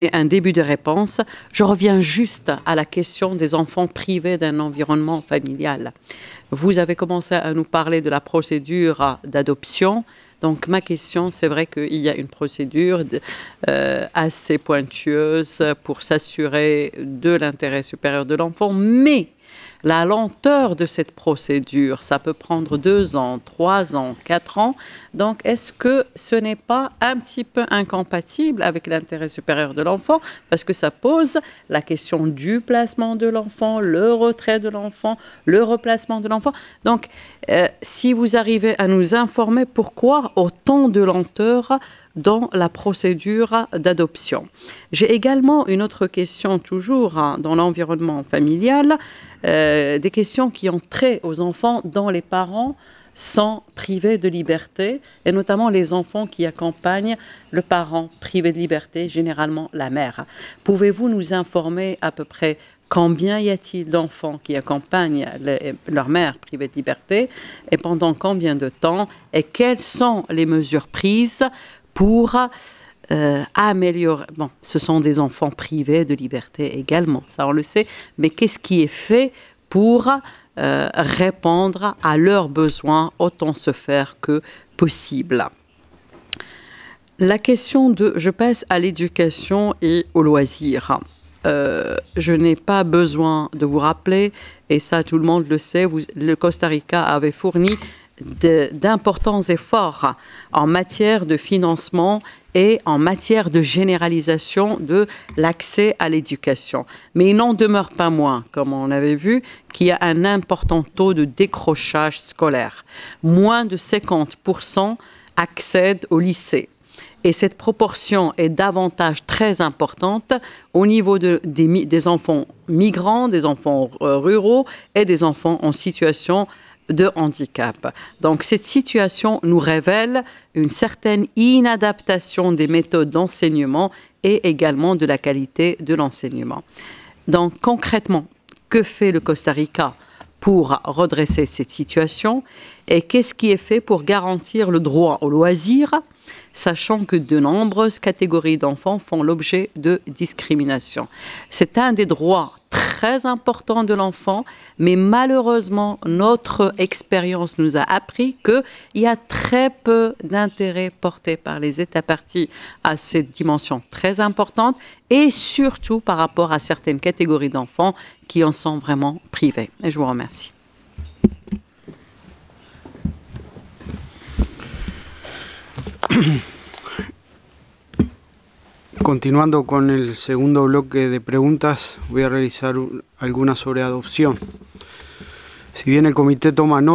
un début de réponse. Je reviens juste à la question des enfants privés d'un environnement familial. Vous avez commencé à nous parler de la procédure d'adoption. Donc ma question, c'est vrai qu'il y a une procédure assez pointueuse pour s'assurer de l'intérêt supérieur de l'enfant, mais la lenteur de cette procédure, ça peut prendre 2 ans, 3 ans, 4 ans. Donc, est-ce que ce n'est pas un petit peu incompatible avec l'intérêt supérieur de l'enfant? Parce que ça pose la question du placement de l'enfant, le retrait de l'enfant, le replacement de l'enfant. Donc, si vous arrivez à nous informer pourquoi autant de lenteur dans la procédure d'adoption. J'ai également une autre question, toujours dans l'environnement familial, des questions qui ont trait aux enfants dont les parents sont privés de liberté, et notamment les enfants qui accompagnent le parent privé de liberté, généralement la mère. Pouvez-vous nous informer à peu près combien y a-t-il d'enfants qui accompagnent leur mère privée de liberté et pendant combien de temps, et quelles sont les mesures prises pour améliorer... Bon, ce sont des enfants privés de liberté également, ça on le sait, mais qu'est-ce qui est fait pour répondre à leurs besoins autant se faire que possible? La question je passe à l'éducation et au loisir. Je n'ai pas besoin de vous rappeler, et ça tout le monde le sait, le Costa Rica avait fourni d'importants efforts en matière de financement et en matière de généralisation de l'accès à l'éducation. Mais il n'en demeure pas moins, comme on avait vu, qu'il y a un important taux de décrochage scolaire. Moins de 50% accèdent au lycée. Et cette proportion est davantage très importante au niveau des enfants migrants, des enfants ruraux et des enfants en situation de handicap. Donc cette situation nous révèle une certaine inadaptation des méthodes d'enseignement et également de la qualité de l'enseignement. Donc concrètement, que fait le Costa Rica pour redresser cette situation et qu'est-ce qui est fait pour garantir le droit au loisir, sachant que de nombreuses catégories d'enfants font l'objet de discrimination. C'est un des droits très importants de l'enfant, mais malheureusement, notre expérience nous a appris qu'il y a très peu d'intérêt porté par les États parties à cette dimension très importante, et surtout par rapport à certaines catégories d'enfants qui en sont vraiment privés. Et je vous remercie. Continuando con el segundo bloque de preguntas, voy a realizar algunas sobre adopción. Si bien el comité toma nota